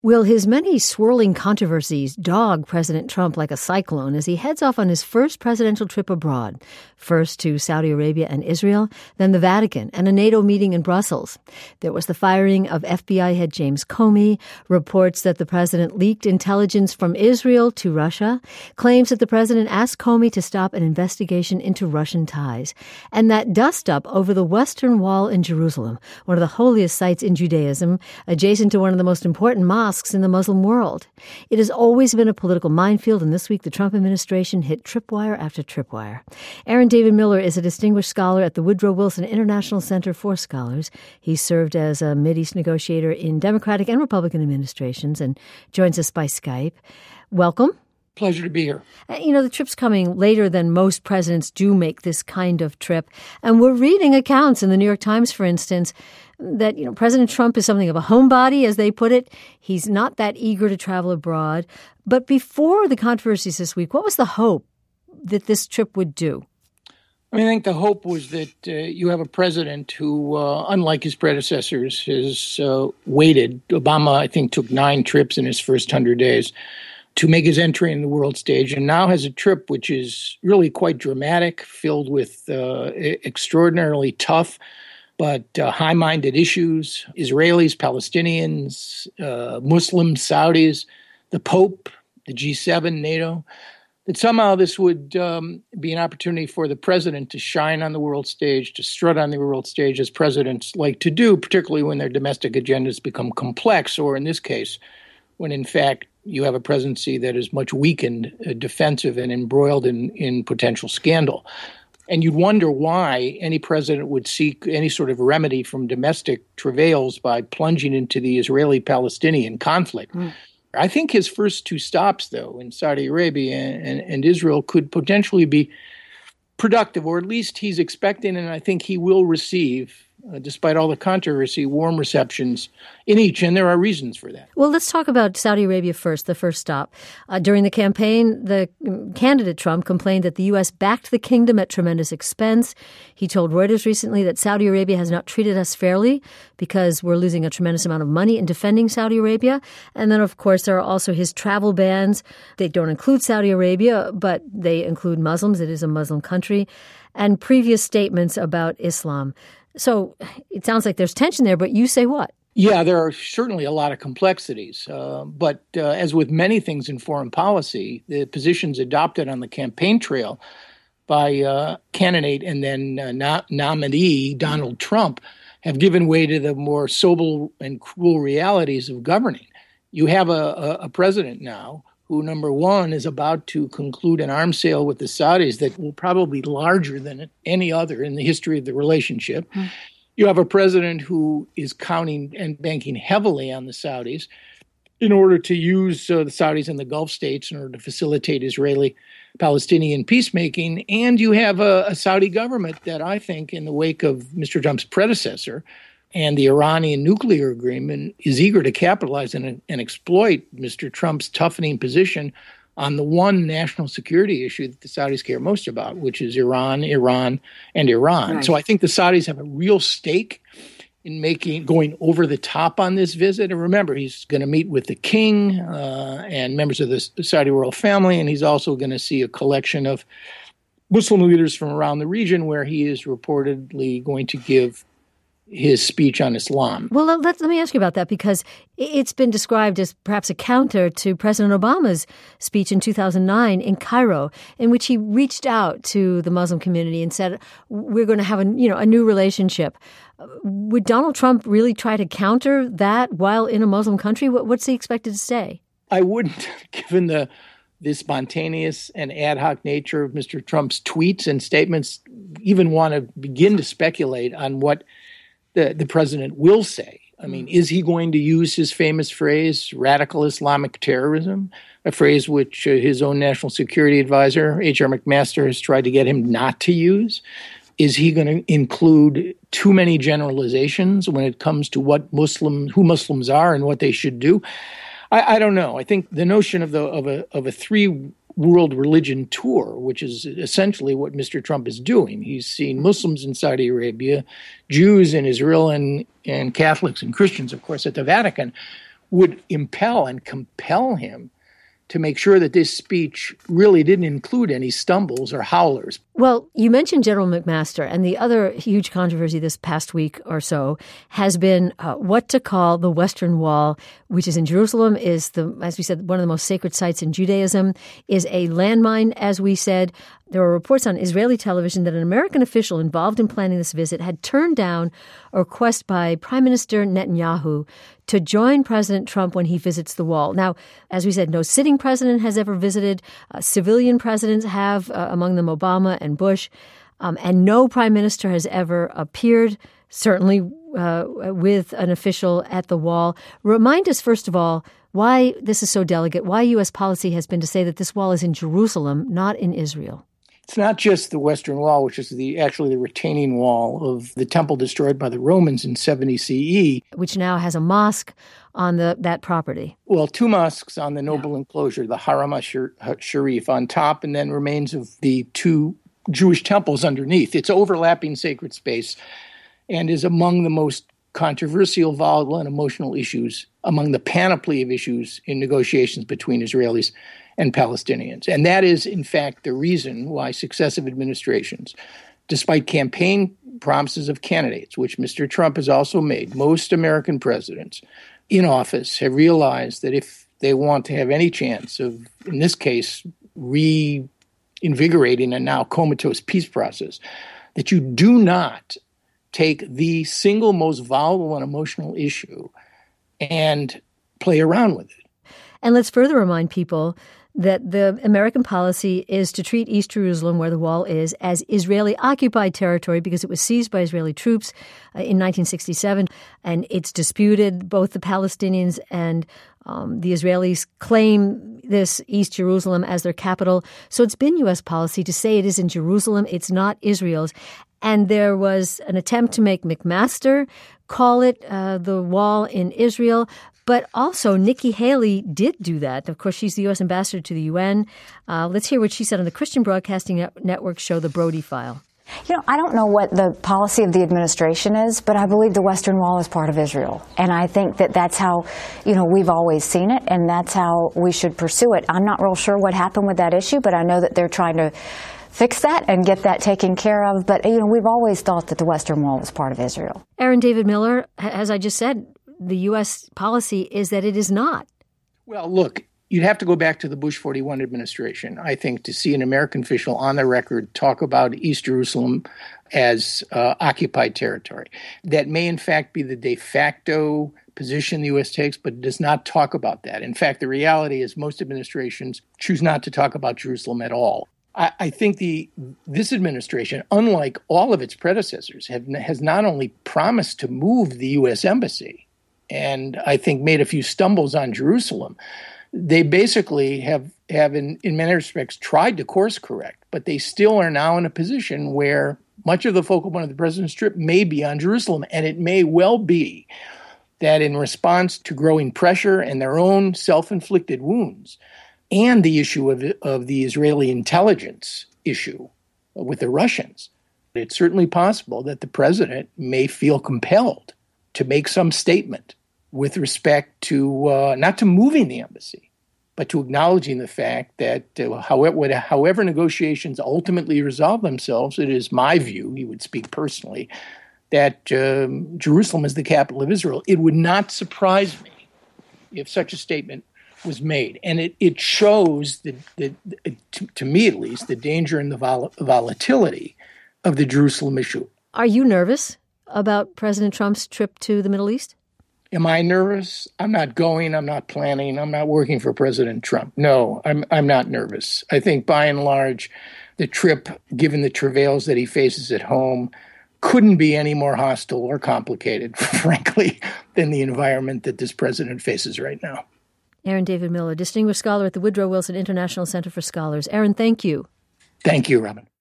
Will his many swirling controversies dog President Trump like a cyclone as he heads off on his first presidential trip abroad? First to Saudi Arabia and Israel, then the Vatican and a NATO meeting in Brussels. There was the firing of FBI head James Comey, reports that the president leaked intelligence from Israel to Russia, claims that the president asked Comey to stop an investigation into Russian ties, and that dust-up over the Western Wall in Jerusalem, one of the holiest sites in Judaism, adjacent to one of the most important mosques in the Muslim world. It has always been a political minefield, and this week the Trump administration hit tripwire after tripwire. Aaron David Miller is a distinguished scholar at the Woodrow Wilson International Center for Scholars. He served as a Mideast negotiator in Democratic and Republican administrations and joins us by Skype. Welcome. Pleasure to be here. The trip's coming later than most presidents do make this kind of trip. And we're reading accounts in the New York Times, for instance, that, President Trump is something of a homebody, as they put it. He's not that eager to travel abroad. But before the controversies this week, what was the hope that this trip would do? I think the hope was that you have a president who, unlike his predecessors, has waited. Obama, I think, took 9 trips in his first 100 days to make his entry in the world stage, and now has a trip which is really quite dramatic, filled with extraordinarily tough but high-minded issues: Israelis, Palestinians, Muslims, Saudis, the Pope, the G7, NATO. That somehow this would be an opportunity for the president to shine on the world stage, to strut on the world stage as presidents like to do, particularly when their domestic agendas become complex, or in this case, when in fact you have a presidency that is much weakened, defensive, and embroiled in potential scandal. And you'd wonder why any president would seek any sort of remedy from domestic travails by plunging into the Israeli-Palestinian conflict. I think his first 2 stops, though, in Saudi Arabia and Israel could potentially be productive, or at least he's expecting, and I think he will receive, despite all the controversy, warm receptions in each, and there are reasons for that. Well, let's talk about Saudi Arabia first, the first stop. During the campaign, the candidate Trump complained that the U.S. backed the kingdom at tremendous expense. He told Reuters recently that Saudi Arabia has not treated us fairly because we're losing a tremendous amount of money in defending Saudi Arabia. And then, of course, there are also his travel bans. They don't include Saudi Arabia, but they include Muslims. It is a Muslim country. And previous statements about Islam. So it sounds like there's tension there, but you say what? Yeah, there are certainly a lot of complexities. But as with many things in foreign policy, the positions adopted on the campaign trail by candidate and then nominee Donald Trump have given way to the more sober and cruel realities of governing. You have a president now who, number one, is about to conclude an arms sale with the Saudis that will probably be larger than any other in the history of the relationship. You have a president who is counting and banking heavily on the Saudis in order to use the Saudis and the Gulf states in order to facilitate Israeli-Palestinian peacemaking. And you have a Saudi government that I think, in the wake of Mr. Trump's predecessor and the Iranian nuclear agreement, is eager to capitalize and exploit Mr. Trump's toughening position on the one national security issue that the Saudis care most about, which is Iran, and Iran. Right. So I think the Saudis have a real stake in going over the top on this visit. And remember, he's going to meet with the king and members of the Saudi royal family, and he's also going to see a collection of Muslim leaders from around the region, where he is reportedly going to give his speech on Islam. Well, let me ask you about that, because it's been described as perhaps a counter to President Obama's speech in 2009 in Cairo, in which he reached out to the Muslim community and said, we're going to have a new relationship. Would Donald Trump really try to counter that while in a Muslim country? What's he expected to say? I wouldn't, given the spontaneous and ad hoc nature of Mr. Trump's tweets and statements, even want to begin to speculate on what the president will say. I mean, is he going to use his famous phrase, radical Islamic terrorism, a phrase which his own national security advisor, H.R. McMaster, has tried to get him not to use? Is he going to include too many generalizations when it comes to who Muslims are and what they should do? I don't know. I think the notion of a 3 world religion tour, which is essentially what Mr. Trump is doing. He's seen Muslims in Saudi Arabia, Jews in Israel, and Catholics and Christians, of course, at the Vatican, would impel and compel him to make sure that this speech really didn't include any stumbles or howlers. Well, you mentioned General McMaster, and the other huge controversy this past week or so has been what to call the Western Wall, which is in Jerusalem, is, as we said, one of the most sacred sites in Judaism, is a landmine, as we said. There were reports on Israeli television that an American official involved in planning this visit had turned down a request by Prime Minister Netanyahu to join President Trump when he visits the wall. Now, as we said, no sitting president has ever visited. Civilian presidents have, among them Obama and Bush, and no prime minister has ever appeared, certainly with an official at the wall. Remind us, first of all, why this is so delicate, why U.S. policy has been to say that this wall is in Jerusalem, not in Israel. It's not just the Western Wall, which is actually the retaining wall of the temple destroyed by the Romans in 70 CE. Which now has a mosque on that property. Well, two mosques on the noble enclosure, the Haram Sharif on top, and then remains of the two Jewish temples underneath. It's overlapping sacred space and is among the most controversial, volatile, and emotional issues among the panoply of issues in negotiations between Israelis and Palestinians. And that is, in fact, the reason why successive administrations, despite campaign promises of candidates, which Mr. Trump has also made, most American presidents in office have realized that if they want to have any chance of, in this case, reinvigorating a now comatose peace process, that you do not take the single most volatile and emotional issue and play around with it. And let's further remind people that the American policy is to treat East Jerusalem, where the wall is, as Israeli-occupied territory because it was seized by Israeli troops in 1967, and it's disputed. Both the Palestinians and the Israelis claim this East Jerusalem as their capital. So it's been U.S. policy to say it is in Jerusalem, it's not Israel's. And there was an attempt to make McMaster call it the wall in Israel. But also, Nikki Haley did do that. Of course, she's the U.S. ambassador to the UN. Let's hear what she said on the Christian Broadcasting Network show, The Brody File. You know, I don't know what the policy of the administration is, but I believe the Western Wall is part of Israel. And I think that that's how, we've always seen it, and that's how we should pursue it. I'm not real sure what happened with that issue, but I know that they're trying to fix that and get that taken care of. But, we've always thought that the Western Wall was part of Israel. Aaron David Miller, as I just said, the U.S. policy is that it is not. Well, look, you'd have to go back to the Bush 41 administration, I think, to see an American official on the record talk about East Jerusalem as occupied territory. That may, in fact, be the de facto position the U.S. takes, but it does not talk about that. In fact, the reality is most administrations choose not to talk about Jerusalem at all. I think this administration, unlike all of its predecessors, has not only promised to move the U.S. embassy, and I think made a few stumbles on Jerusalem, they basically have in many respects tried to course correct, but they still are now in a position where much of the focal point of the president's trip may be on Jerusalem, and it may well be that in response to growing pressure and their own self-inflicted wounds, and the issue of the Israeli intelligence issue with the Russians, it's certainly possible that the president may feel compelled to make some statement with respect to not to moving the embassy, but to acknowledging the fact that however negotiations ultimately resolve themselves, it is my view, he would speak personally, that Jerusalem is the capital of Israel. It would not surprise me if such a statement was made. And it shows, to me at least, the danger and the volatility of the Jerusalem issue. Are you nervous about President Trump's trip to the Middle East? Am I nervous? I'm not going. I'm not planning. I'm not working for President Trump. No, I'm not nervous. I think by and large, the trip, given the travails that he faces at home, couldn't be any more hostile or complicated, frankly, than the environment that this president faces right now. Aaron David Miller, distinguished scholar at the Woodrow Wilson International Center for Scholars. Aaron, thank you. Thank you, Robin.